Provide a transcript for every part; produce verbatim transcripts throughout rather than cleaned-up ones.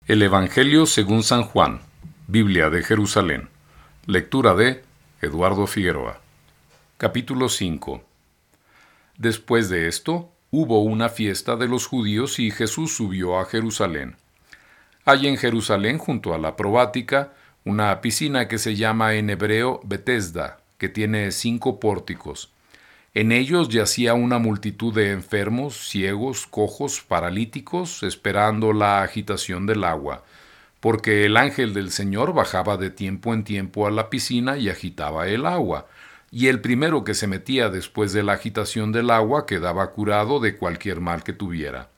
El Evangelio según San Juan, Biblia de Jerusalén. Lectura de Eduardo Figueroa. Capítulo cinco. Después de esto, hubo una fiesta de los judíos y Jesús subió a Jerusalén. Hay en Jerusalén, junto a la Probática, una piscina que se llama en hebreo Betesda, que tiene cinco pórticos. En ellos yacía una multitud de enfermos, ciegos, cojos, paralíticos, esperando la agitación del agua, porque el ángel del Señor bajaba de tiempo en tiempo a la piscina y agitaba el agua, y el primero que se metía después de la agitación del agua quedaba curado de cualquier mal que tuviera.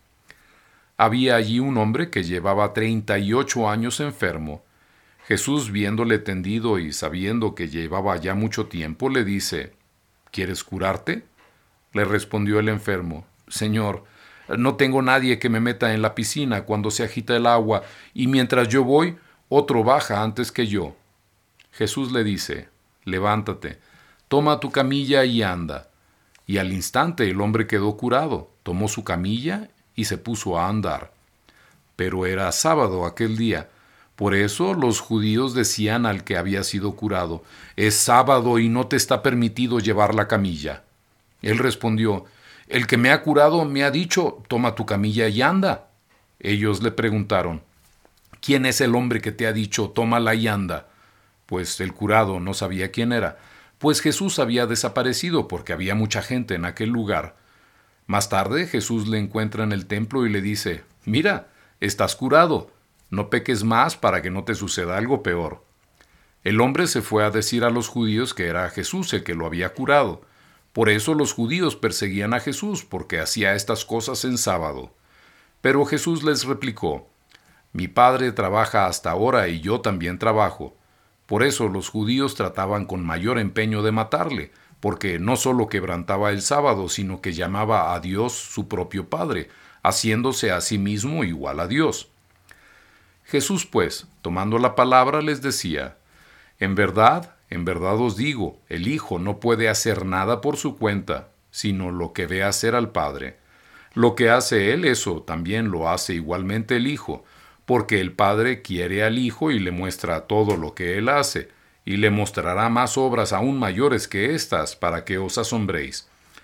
Había allí un hombre que llevaba treinta y ocho años enfermo. Jesús, viéndole tendido y sabiendo que llevaba ya mucho tiempo, le dice: ¿Quieres curarte? Le respondió el enfermo: Señor, no tengo nadie que me meta en la piscina cuando se agita el agua, y mientras yo voy, otro baja antes que yo. Jesús le dice: Levántate, toma tu camilla y anda. Y al instante el hombre quedó curado, tomó su camilla y se puso a andar. Pero era sábado aquel día. Por eso los judíos decían al que había sido curado: es sábado y no te está permitido llevar la camilla. Él respondió: el que me ha curado me ha dicho: toma tu camilla y anda. Ellos le preguntaron: ¿quién es el hombre que te ha dicho: tómala y anda? Pues el curado no sabía quién era, pues Jesús había desaparecido porque había mucha gente en aquel lugar. Más tarde Jesús le encuentra en el templo y le dice: mira, estás curado. No peques más para que no te suceda algo peor. El hombre se fue a decir a los judíos que era Jesús el que lo había curado. Por eso los judíos perseguían a Jesús, porque hacía estas cosas en sábado. Pero Jesús les replicó: mi Padre trabaja hasta ahora y yo también trabajo. Por eso los judíos trataban con mayor empeño de matarle, porque no solo quebrantaba el sábado, sino que llamaba a Dios su propio Padre, haciéndose a sí mismo igual a Dios. Jesús, pues, tomando la palabra, les decía: en verdad, en verdad os digo, el Hijo no puede hacer nada por su cuenta, sino lo que ve hacer al Padre. Lo que hace Él, eso también lo hace igualmente el Hijo, porque el Padre quiere al Hijo y le muestra todo lo que Él hace, y le mostrará más obras aún mayores que estas, para que os asombréis.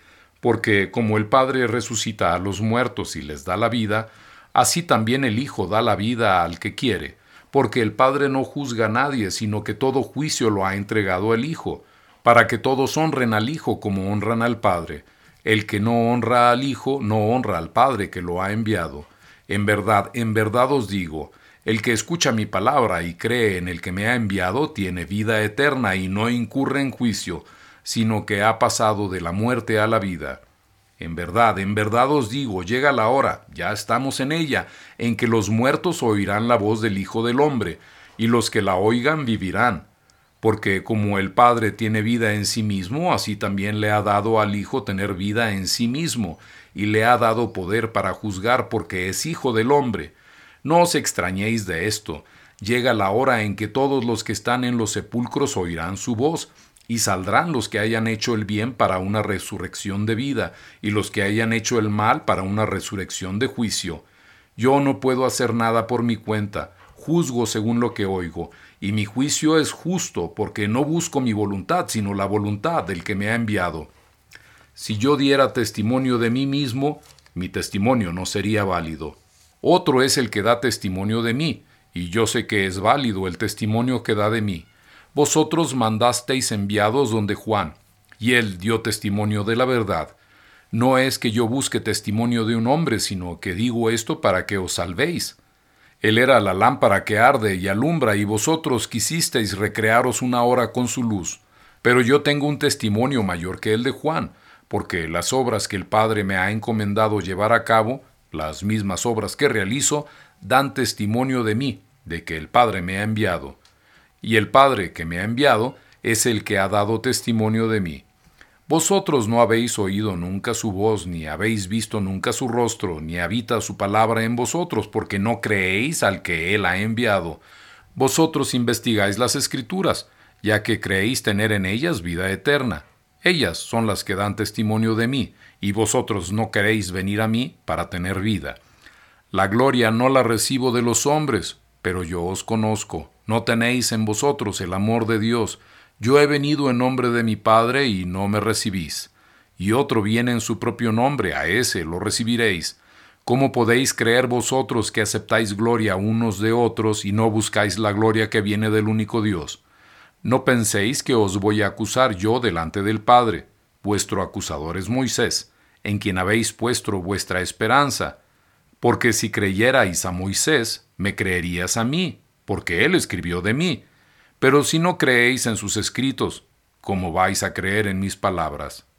Porque como el Padre resucita a los muertos y les da la vida, así también el Hijo da la vida al que quiere, porque el Padre no juzga a nadie, sino que todo juicio lo ha entregado el Hijo, para que todos honren al Hijo como honran al Padre. El que no honra al Hijo, no honra al Padre que lo ha enviado. En verdad, en verdad os digo, el que escucha mi palabra y cree en el que me ha enviado, tiene vida eterna y no incurre en juicio, sino que ha pasado de la muerte a la vida. En verdad, en verdad os digo, llega la hora, ya estamos en ella, en que los muertos oirán la voz del Hijo del Hombre, y los que la oigan vivirán. Porque como el Padre tiene vida en sí mismo, así también le ha dado al Hijo tener vida en sí mismo, y le ha dado poder para juzgar, porque es Hijo del Hombre. No os extrañéis de esto, llega la hora en que todos los que están en los sepulcros oirán su voz, y saldrán los que hayan hecho el bien para una resurrección de vida, y los que hayan hecho el mal para una resurrección de juicio. Yo no puedo hacer nada por mi cuenta, juzgo según lo que oigo, y mi juicio es justo, porque no busco mi voluntad, sino la voluntad del que me ha enviado. Si yo diera testimonio de mí mismo, mi testimonio no sería válido. Otro es el que da testimonio de mí, y yo sé que es válido el testimonio que da de mí. Vosotros mandasteis enviados donde Juan, y él dio testimonio de la verdad. No es que yo busque testimonio de un hombre, sino que digo esto para que os salvéis. Él era la lámpara que arde y alumbra, y vosotros quisisteis recrearos una hora con su luz. Pero yo tengo un testimonio mayor que el de Juan, porque las obras que el Padre me ha encomendado llevar a cabo, las mismas obras que realizo, dan testimonio de mí, de que el Padre me ha enviado. Y el Padre que me ha enviado es el que ha dado testimonio de mí. Vosotros no habéis oído nunca su voz, ni habéis visto nunca su rostro, ni habita su palabra en vosotros, porque no creéis al que Él ha enviado. Vosotros investigáis las Escrituras, ya que creéis tener en ellas vida eterna. Ellas son las que dan testimonio de mí, y vosotros no queréis venir a mí para tener vida. La gloria no la recibo de los hombres, pero yo os conozco. No tenéis en vosotros el amor de Dios. Yo he venido en nombre de mi Padre y no me recibís. Y otro viene en su propio nombre, a ese lo recibiréis. ¿Cómo podéis creer vosotros que aceptáis gloria unos de otros y no buscáis la gloria que viene del único Dios? No penséis que os voy a acusar yo delante del Padre. Vuestro acusador es Moisés, en quien habéis puesto vuestra esperanza. Porque si creyerais a Moisés, me creerías a mí, porque él escribió de mí. Pero si no creéis en sus escritos, ¿cómo vais a creer en mis palabras?